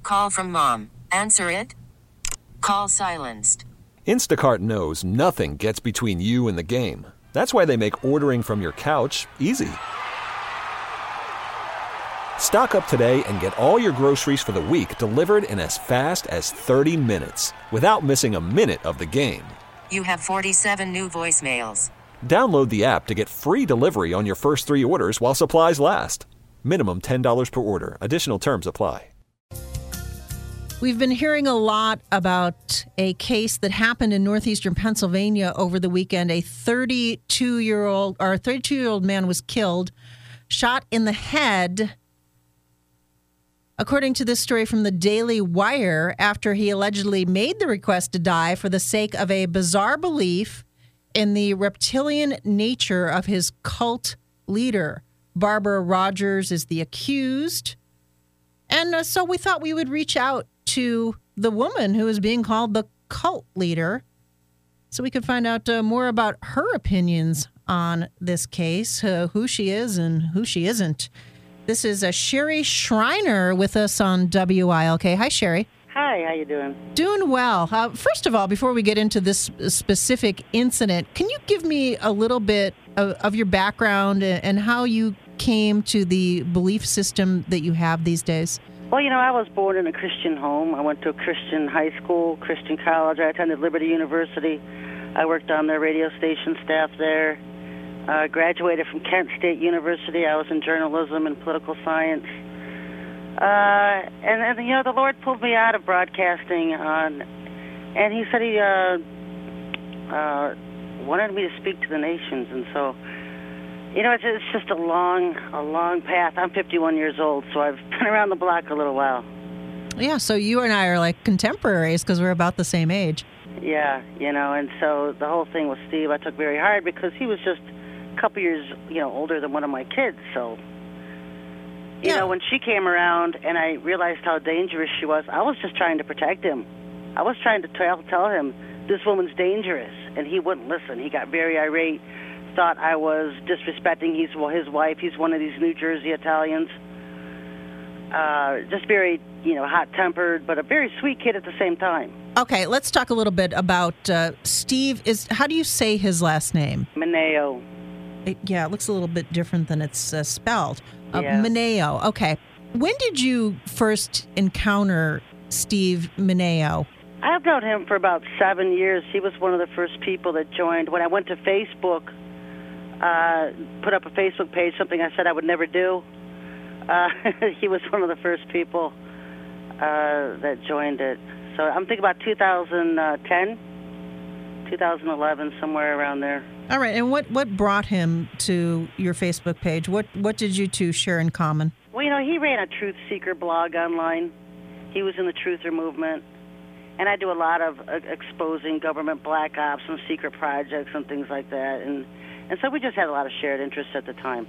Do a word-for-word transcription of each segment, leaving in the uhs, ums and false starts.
Call from mom. Answer it. Call silenced. Instacart knows nothing gets between you and the game. That's why they make ordering from your couch easy. Stock up today and get all your groceries for the week delivered in as fast as thirty minutes without missing a minute of the game. You have forty-seven new voicemails. Download the app to get free delivery on your first three orders while supplies last. Minimum ten dollars per order. Additional terms apply. We've been hearing a lot about a case that happened in northeastern Pennsylvania over the weekend. A thirty-two-year-old or a thirty-two-year-old man was killed, shot in the head, according to this story from the Daily Wire, after he allegedly made the request to die for the sake of a bizarre belief in the reptilian nature of his cult leader. Barbara Rogers is the accused. And uh, so we thought we would reach out to the woman who is being called the cult leader so we could find out uh, more about her opinions on this case, uh, who she is and who she isn't. This is uh, Sherry Shriner with us on W I L K. Hi, Sherry. Hi, how you doing? Doing well. Uh, first of all, before we get into this specific incident, can you give me a little bit of, of your background and how you came to the belief system that you have these days? Well, you know, I was born in a Christian home. I went to a Christian high school, Christian college. I attended Liberty University. I worked on their radio station staff there. Uh, graduated from Kent State University. I was in journalism and political science. Uh, and, and, you know, the Lord pulled me out of broadcasting on, and he said he uh, uh, wanted me to speak to the nations. And so, you know, it's, it's just a long, a long path. I'm fifty-one years old, so I've been around the block a little while. Yeah, so you and I are like contemporaries because we're about the same age. Yeah, you know, and so the whole thing with Steve I took very hard because he was just a couple years, you know, older than one of my kids. So, you yeah. know, when she came around and I realized how dangerous she was, I was just trying to protect him. I was trying to tell, tell him, this woman's dangerous, and he wouldn't listen. He got very irate. Thought I was disrespecting his, well, his wife. He's one of these New Jersey Italians. Uh, just very, you know, hot-tempered, but a very sweet kid at the same time. Okay, let's talk a little bit about uh, Steve. Is how do you say his last name? Mineo. It, yeah, it looks a little bit different than it's uh, spelled. Uh, yeah. Mineo. Okay. When did you first encounter Steve Mineo? I've known him for about seven years. He was one of the first people that joined. When I went to Facebook, uh, put up a Facebook page, something I said I would never do, uh, he was one of the first people uh, that joined it. So I'm thinking about two thousand ten, two thousand eleven, somewhere around there. All right, and what, what brought him to your Facebook page? What what did you two share in common? Well, you know, he ran a Truth Seeker blog online. He was in the Truther movement. And I do a lot of uh, exposing government black ops and secret projects and things like that. And and so we just had a lot of shared interests at the time.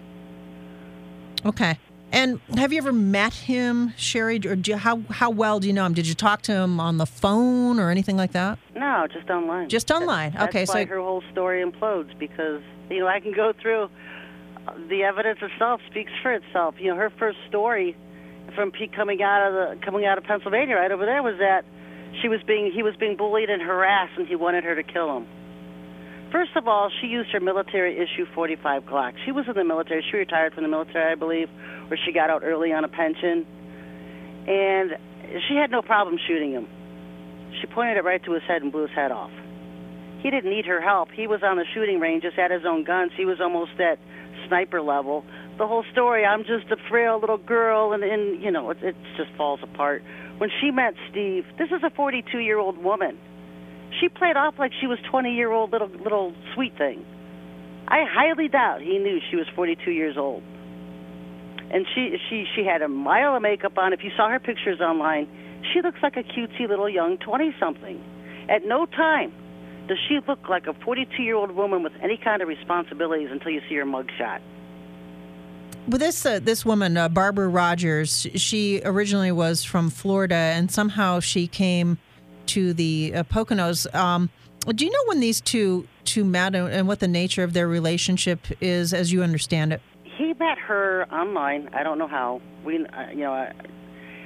Okay. And have you ever met him, Sherry? Or do you, how how well do you know him? Did you talk to him on the phone or anything like that? No, just online. Just online. That's, okay, that's why so her whole story implodes because you know I can go through the evidence itself speaks for itself. You know, her first story from Pete coming out of the coming out of Pennsylvania right over there was that she was being he was being bullied and harassed, and he wanted her to kill him. First of all, she used her military issue forty-five Glock. She was in the military. She retired from the military, I believe, or she got out early on a pension. And she had no problem shooting him. She pointed it right to his head and blew his head off. He didn't need her help. He was on the shooting range, just had his own guns. He was almost at sniper level. The whole story, I'm just a frail little girl, and, and you know, it, it just falls apart. When she met Steve, this is a forty-two-year-old woman. She played off like she was twenty-year-old little little sweet thing. I highly doubt he knew she was forty-two years old. And she she she had a mile of makeup on. If you saw her pictures online, she looks like a cutesy little young twenty-something. At no time does she look like a forty-two-year-old woman with any kind of responsibilities until you see her mugshot. Well, this uh, this woman, uh, Barbara Rogers, she originally was from Florida, and somehow she came to the uh, Poconos. Um, do you know when these two two met and, and what the nature of their relationship is, as you understand it? He met her online. I don't know how. We, uh, you know, I,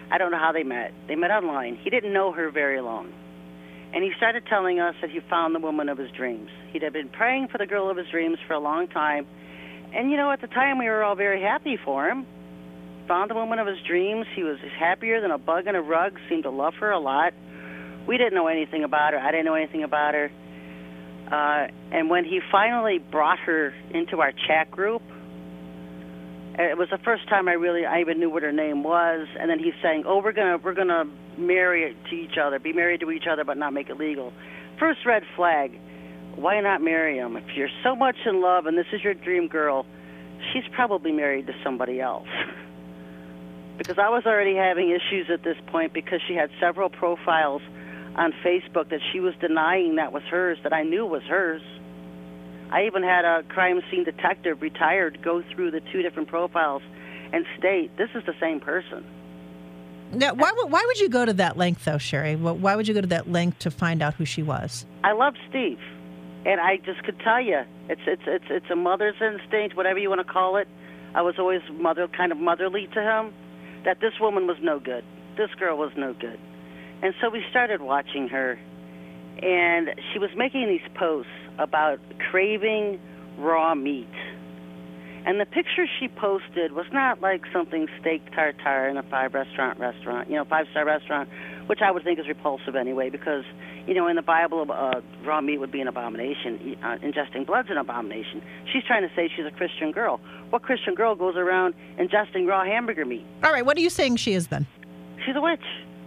I don't know how they met. They met online. He didn't know her very long. And he started telling us that he found the woman of his dreams. He'd have been praying for the girl of his dreams for a long time. And, you know, at the time we were all very happy for him. Found the woman of his dreams. He was happier than a bug in a rug, seemed to love her a lot. We didn't know anything about her. I didn't know anything about her. Uh, and when he finally brought her into our chat group, it was the first time I really, I even knew what her name was. And then he's saying, oh, we're going to we're gonna marry to each other, be married to each other, but not make it legal. First red flag, why not marry him? If you're so much in love and this is your dream girl, she's probably married to somebody else. Because I was already having issues at this point because she had several profiles on Facebook that she was denying that was hers, that I knew was hers. I even had a crime scene detective, retired, go through the two different profiles and state, this is the same person. Now, why, would- why would you go to that length, though, Sherry? Wh- Why would you go to that length to find out who she was? I love Steve, and I just could tell you, it's it's it's it's a mother's instinct, whatever you want to call it. I was always mother, kind of motherly to him, that this woman was no good. This girl was no good. And so we started watching her, and she was making these posts about craving raw meat. And the picture she posted was not like something steak tartare in a five-restaurant restaurant, you know, five-star restaurant, which I would think is repulsive anyway, because, you know, in the Bible, uh, raw meat would be an abomination. Uh, ingesting blood's an abomination. She's trying to say she's a Christian girl. What Christian girl goes around ingesting raw hamburger meat? All right, what are you saying she is then? She's a witch.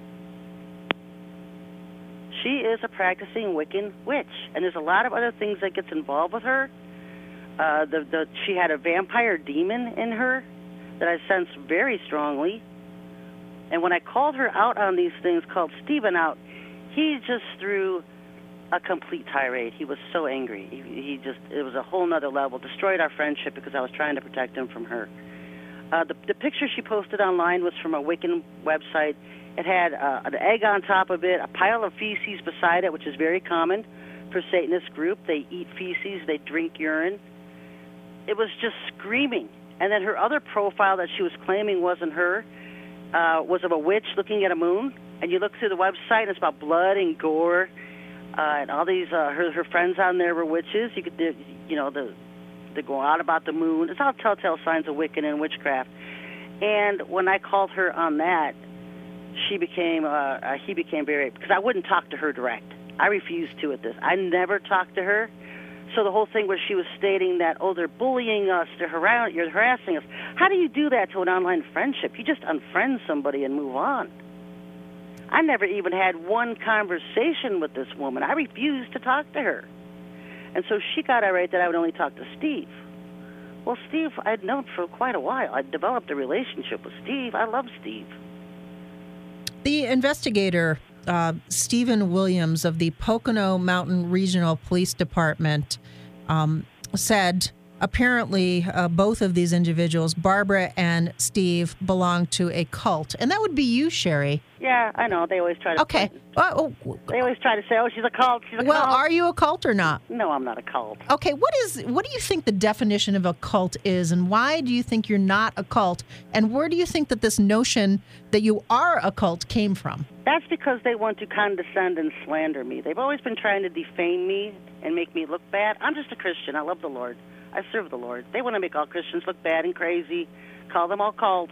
She is a practicing Wiccan witch, and there's a lot of other things that gets involved with her. Uh, the, the she had a vampire demon in her that I sensed very strongly. And when I called her out on these things, called Stephen out, he just threw a complete tirade. He was so angry. He, he just, it was a whole nother level. Destroyed our friendship because I was trying to protect him from her. Uh, the, the picture she posted online was from a Wiccan website. It had uh, an egg on top of it, a pile of feces beside it, which is very common for Satanist group. They eat feces, they drink urine. It was just screaming. And then her other profile that she was claiming wasn't her uh, was of a witch looking at a moon. And you look through the website, and it's about blood and gore, uh, and all these uh, her her friends on there were witches. You could, you know, the they go on about the moon. It's all telltale signs of Wiccan and witchcraft. And when I called her on that, she became uh, uh, he became very, because I wouldn't talk to her direct. I refused to at this. I never talked to her. So the whole thing where she was stating that, oh, they're bullying us, they're harass- you're harassing us. How do you do that to an online friendship? You just unfriend somebody and move on. I never even had one conversation with this woman. I refused to talk to her. And so she got irate that I would only talk to Steve. Well, Steve, I'd known for quite a while. I'd developed a relationship with Steve. I love Steve. The investigator, uh, Stephen Williams of the Pocono Mountain Regional Police Department, um, said apparently uh, both of these individuals, Barbara and Steve, belong to a cult. And that would be you, Sherry. Yeah, I know. They always try to... Okay. Well, oh, they always try to say, oh, she's a cult, she's a well, cult. are you a cult or not? No, I'm not a cult. Okay, what is what do you think the definition of a cult is, and why do you think you're not a cult, and where do you think that this notion that you are a cult came from? That's because they want to condescend and slander me. They've always been trying to defame me and make me look bad. I'm just a Christian. I love the Lord. I serve the Lord. They want to make all Christians look bad and crazy, call them all cults.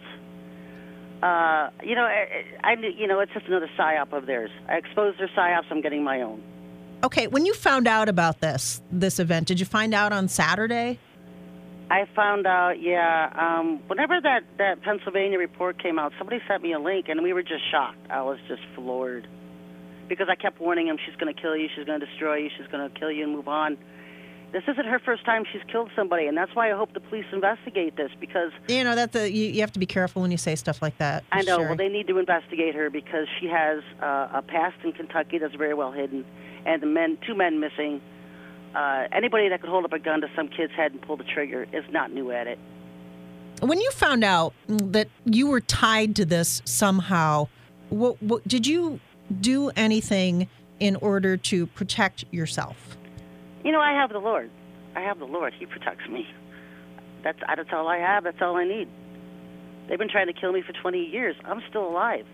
Uh, you know, I, I, you know, it's just another psyop of theirs. I exposed their psyops. I'm getting my own. Okay, when you found out about this this event, did you find out on Saturday? I found out, yeah. Um, whenever that, that Pennsylvania report came out, somebody sent me a link, and we were just shocked. I was just floored. Because I kept warning him, she's going to kill you, she's going to destroy you, she's going to kill you and move on. This isn't her first time she's killed somebody, and that's why I hope the police investigate this, because... You know, that the, you, you have to be careful when you say stuff like that. I know. Sherry. Well, they need to investigate her because she has uh, a past in Kentucky that's very well hidden, and the men, two men missing. Uh, anybody that could hold up a gun to some kid's head and pull the trigger is not new at it. When you found out that you were tied to this somehow, what, what, did you do anything in order to protect yourself? You know, I have the Lord. I have the Lord. He protects me. That's, that's all I have. That's all I need. They've been trying to kill me for twenty years. I'm still alive.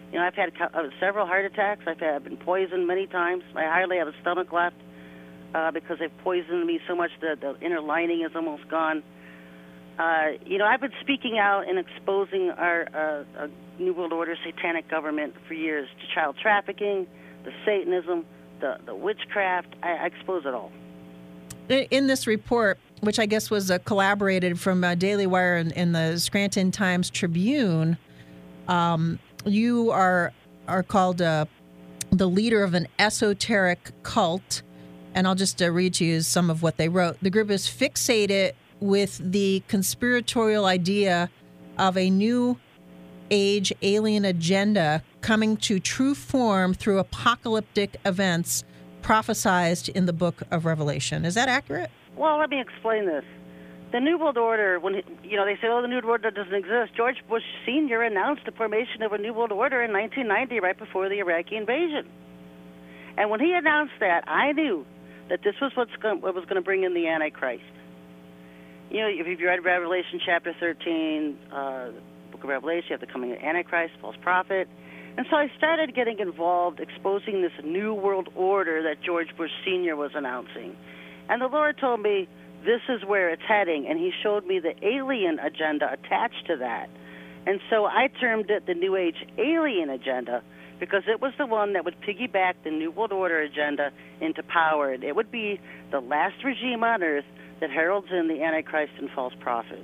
You know, I've had uh, several heart attacks. I've, had, I've been poisoned many times. I hardly have a stomach left uh, because they've poisoned me so much that the inner lining is almost gone. Uh, you know, I've been speaking out and exposing our uh, uh, New World Order satanic government for years to child trafficking, the Satanism, the, the witchcraft. I, I expose it all. In this report, which I guess was uh, collaborated from uh, Daily Wire and, and the Scranton Times-Tribune, um, you are are called uh, the leader of an esoteric cult, and I'll just uh, read to you some of what they wrote. The group is fixated with the conspiratorial idea of a new age alien agenda coming to true form through apocalyptic events prophesized in the book of Revelation. Is that accurate? Well, let me explain this. The New World Order, when you know they say, "Oh, the New World Order doesn't exist," George Bush Senior announced the formation of a New World Order in nineteen ninety, right before the Iraqi invasion. And when he announced that, I knew that this was what's going, what was going to bring in the Antichrist. You know, if you've read Revelation chapter thirteen, uh, the book of Revelation, you have the coming of Antichrist, false prophet. And so I started getting involved, exposing this New World Order that George Bush Senior was announcing. And the Lord told me, this is where it's heading, and he showed me the alien agenda attached to that. And so I termed it the New Age Alien Agenda because it was the one that would piggyback the New World Order agenda into power. It would be the last regime on earth that heralds in the Antichrist and false prophet.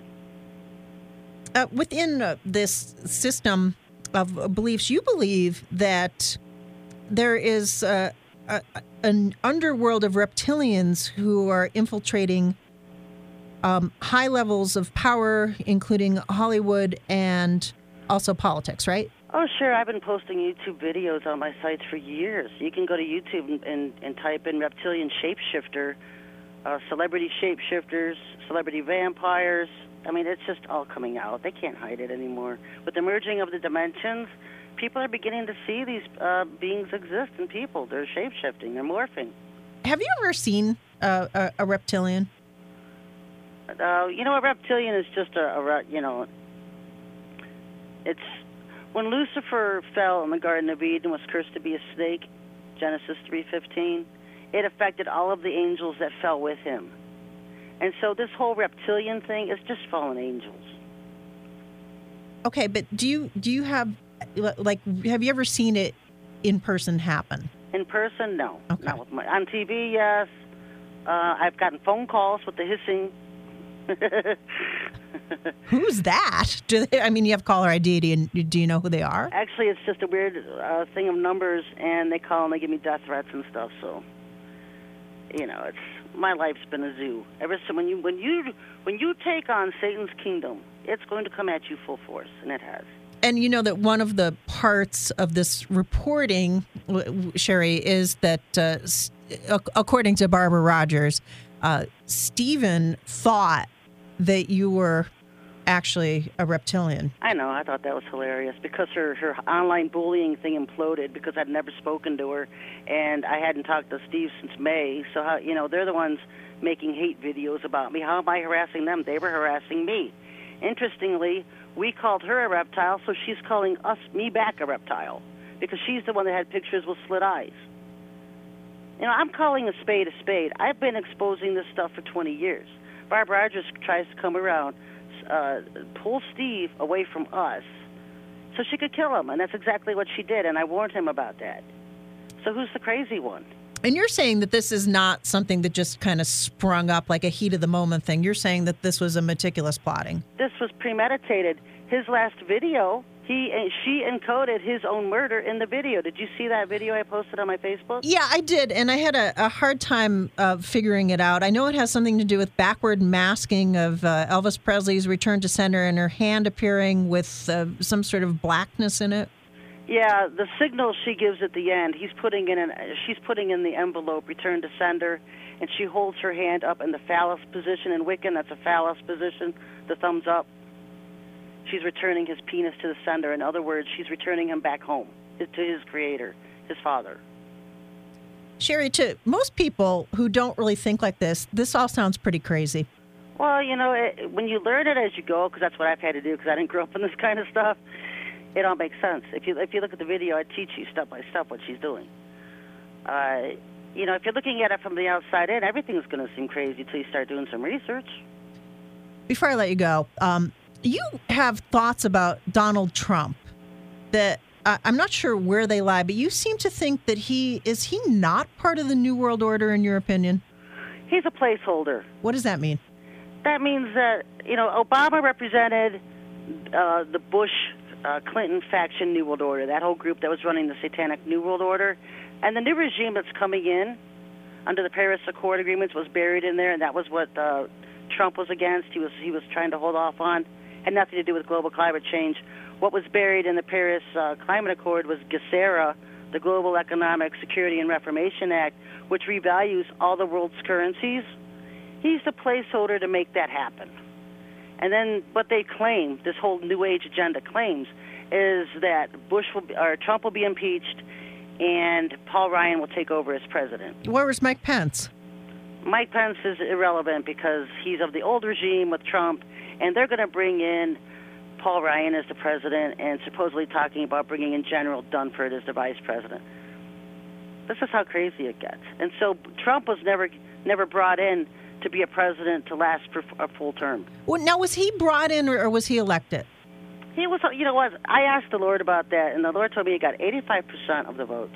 Uh, within uh, this system of beliefs, you believe that there is uh, a, an underworld of reptilians who are infiltrating um, high levels of power, including Hollywood and also politics, right? Oh, sure. I've been posting YouTube videos on my sites for years. You can go to YouTube and, and, and type in reptilian shapeshifter, uh, celebrity shapeshifters, celebrity vampires. I mean, it's just all coming out. They can't hide it anymore. With the merging of the dimensions, people are beginning to see these uh, beings exist in people. They're shape-shifting. They're morphing. Have you ever seen uh, a, a reptilian? Uh, you know, a reptilian is just a, a, you know, it's when Lucifer fell in the Garden of Eden, was cursed to be a snake, Genesis three fifteen, it affected all of the angels that fell with him. And so this whole reptilian thing is just fallen angels. Okay, but do you do you have, like, have you ever seen it in person happen? In person, no. Okay. Not with my, on T V, yes. Uh, I've gotten phone calls with the hissing. Who's that? Do they, I mean, you have caller I D. Do you, do you know who they are? Actually, it's just a weird uh, thing of numbers, and they call and they give me death threats and stuff. So, you know, it's my life's been a zoo. Ever since when you when you when you take on Satan's kingdom, it's going to come at you full force, and it has. And you know that one of the parts of this reporting, Sherry, is that uh, according to Barbara Rogers, uh, Stephen thought that you were actually a reptilian. I know. I thought that was hilarious because her, her online bullying thing imploded because I'd never spoken to her, and I hadn't talked to Steve since May. So, how, you know, they're the ones making hate videos about me. How am I harassing them? They were harassing me. Interestingly, we called her a reptile, so she's calling us, me back, a reptile because she's the one that had pictures with slit eyes. You know, I'm calling a spade a spade. I've been exposing this stuff for twenty years. Barbara Rogers tries to come around, uh, pull Steve away from us so she could kill him, and that's exactly what she did, and I warned him about that. So who's the crazy one? And you're saying that this is not something that just kind of sprung up like a heat-of-the-moment thing. You're saying that this was a meticulous plotting. This was premeditated. His last video, he she encoded his own murder in the video. Did you see that video I posted on my Facebook? Yeah, I did, and I had a, a hard time uh, figuring it out. I know it has something to do with backward masking of uh, Elvis Presley's return to sender and her hand appearing with uh, some sort of blackness in it. Yeah, the signal she gives at the end, he's putting in an, she's putting in the envelope, return to sender, and she holds her hand up in the phallus position. In Wiccan, that's a phallus position, the thumbs up. She's returning his penis to the sender. In other words, she's returning him back home to his creator, his father. Sherry, to most people who don't really think like this, this all sounds pretty crazy. Well, you know, it, when you learn it as you go, because that's what I've had to do because I didn't grow up in this kind of stuff, it all makes sense. If you if you look at the video, I teach you step by step what she's doing. Uh, you know, if you're looking at it from the outside in, everything's going to seem crazy until you start doing some research. Before I let you go, um, you have thoughts about Donald Trump that uh, I'm not sure where they lie, but you seem to think that he is he not part of the New World Order, in your opinion? He's a placeholder. What does that mean? That means that, you know, Obama represented uh, the Bush uh, Clinton faction New World Order, that whole group that was running the satanic New World Order. And the new regime that's coming in under the Paris Accord agreements was buried in there, and that was what uh, Trump was against. He was he was trying to hold off on. Had nothing to do with global climate change. What was buried in the Paris uh, Climate Accord was GESARA, the Global Economic Security and Reformation Act, which revalues all the world's currencies. He's the placeholder to make that happen. And then what they claim, this whole New Age agenda claims, is that Bush will be, or Trump will be impeached, and Paul Ryan will take over as president. Where was Mike Pence? Mike Pence is irrelevant because he's of the old regime with Trump, and they're going to bring in Paul Ryan as the president and supposedly talking about bringing in General Dunford as the vice president. This is how crazy it gets. And so Trump was never never brought in to be a president to last for a full term. Well, now, was he brought in or, or was he elected? He was, you know what, I asked the Lord about that, and the Lord told me he got eighty-five percent of the votes.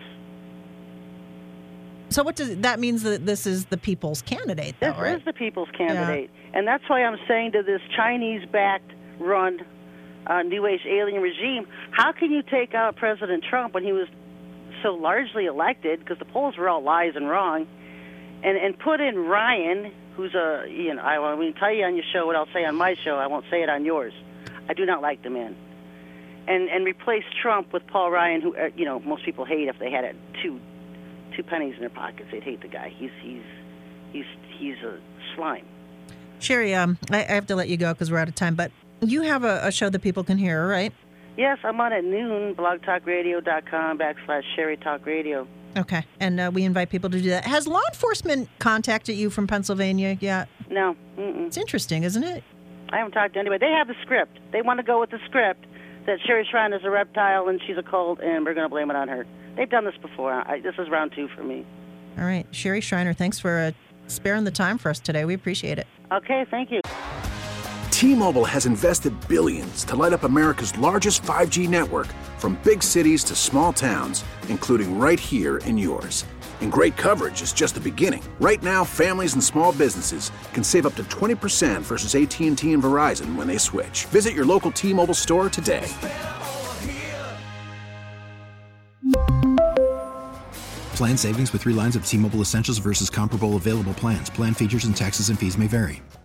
So what does that means that this is the people's candidate, though, This right? is the people's candidate. Yeah. And that's why I'm saying to this Chinese-backed run uh, New Age alien regime, how can you take out President Trump when he was so largely elected, because the polls were all lies and wrong, and, and put in Ryan, who's a, you know, I will tell you on your show what I'll say on my show. I won't say it on yours. I do not like the man. And and replace Trump with Paul Ryan, who, uh, you know, most people hate if they had a, two two pennies in their pockets. They'd hate the guy. He's he's he's he's a slime. Sherry, um, I, I have to let you go because we're out of time, but you have a, a show that people can hear, right? Yes, I'm on at noon, blogtalkradio.com backslash Sherry Talk Radio. Okay, and uh, we invite people to do that. Has law enforcement contacted you from Pennsylvania yet? No. Mm-mm. It's interesting, isn't it? I haven't talked to anybody. They have the script. They want to go with the script that Sherry Shrine is a reptile and she's a cult, and we're going to blame it on her. They've done this before. I, this is round two for me. All right. Sherry Shriner, thanks for uh, sparing the time for us today. We appreciate it. Okay, thank you. T-Mobile has invested billions to light up America's largest five G network, from big cities to small towns, including right here in yours. And great coverage is just the beginning. Right now, families and small businesses can save up to twenty percent versus A T and T and Verizon when they switch. Visit your local T-Mobile store today. Plan savings with three lines of T-Mobile Essentials versus comparable available plans. Plan features and taxes and fees may vary.